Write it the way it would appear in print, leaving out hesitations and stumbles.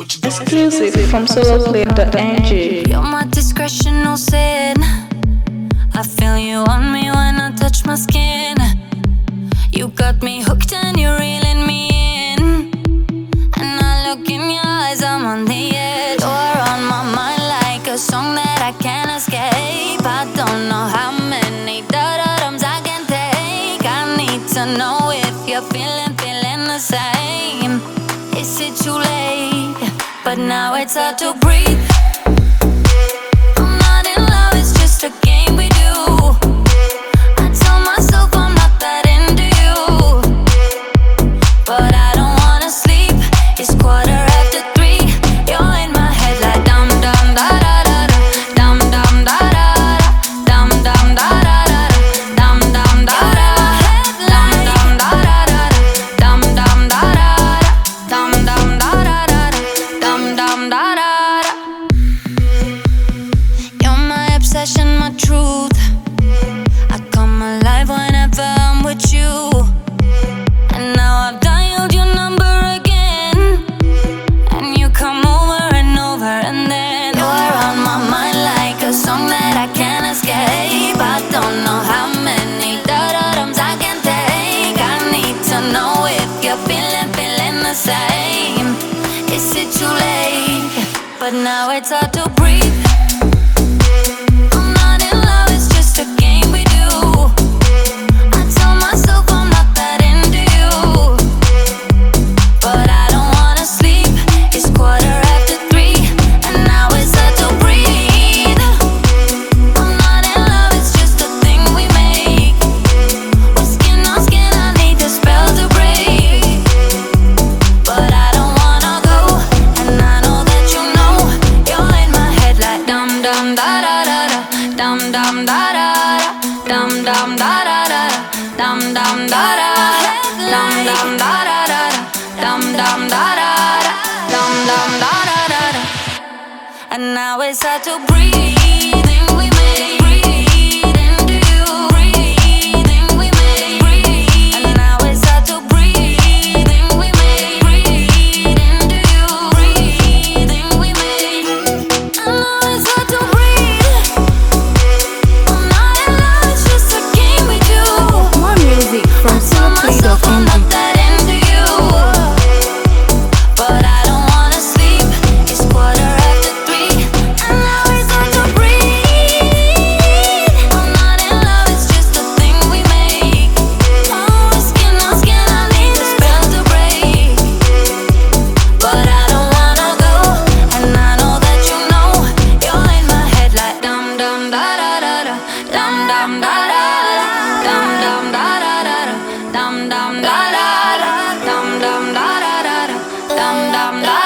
Exclusive from soloplay.ng. You're my discretional sin. I feel you on me when I touch my skin. You got me hooked and you're reeling me in. And I look in your eyes, I'm on the edge. You're on my mind like a song that I can't escape. I don't know how many da-da-dums I can take. I need to know if you're feeling the same. Is it too late? But now it's hard to breathe. I'm not in love, it's just a game we do. I tell myself I'm not that into you, but I don't wanna sleep. It's 3:15. You're in my head like dum dum da da da da, dum dum da da da, dum dum da da da, dum dum da da, dum dum da da da, dum dum da da, dum dum da da da, dum dum da da. You're my obsession, my truth. I come alive whenever I'm with you. And now I've dialed your number again, and you come over and over, and then you're on my mind like a song that I can't escape. I don't know how many da-da-dums I can take. I need to know if you're feeling the same. Is it too late? But now it's hard to breathe. I'm not in love, it's just a game we do. I tell myself I'm not that into you, but I don't wanna sleep. It's 3:15, and now it's hard to breathe. I'm not in love, it's just a thing we make. We're skin on skin, I need the spell to break, but I don't wanna go. And I know that you know you're in my head like dum dum da da da da, dum dum da da da, dum dum da da da, dum dum da da, dum dum da da da, dum dum da da, dum dum da da da. And now it's hard to breathe. We make breathe into you. Breathing we make breathe. And now it's hard to breathe. We make breathe into you. Breathing we make. And now it's hard to breathe. I'm not in love, it's just a game we do. More music from Tell myself I'm not soloplay.ng. that into you, but I don't wanna sleep. It's 3:15, and now it's hard to breathe. I'm not in love, it's just a thing we make. Oh, skin on skin, I need the spell to break, but I don't wanna go. And I know that you know you're in my head like dum dum da da da da, dum dum da da da, dum dum da da da da, dum dum da da da, dum dum da da da, dum dum da.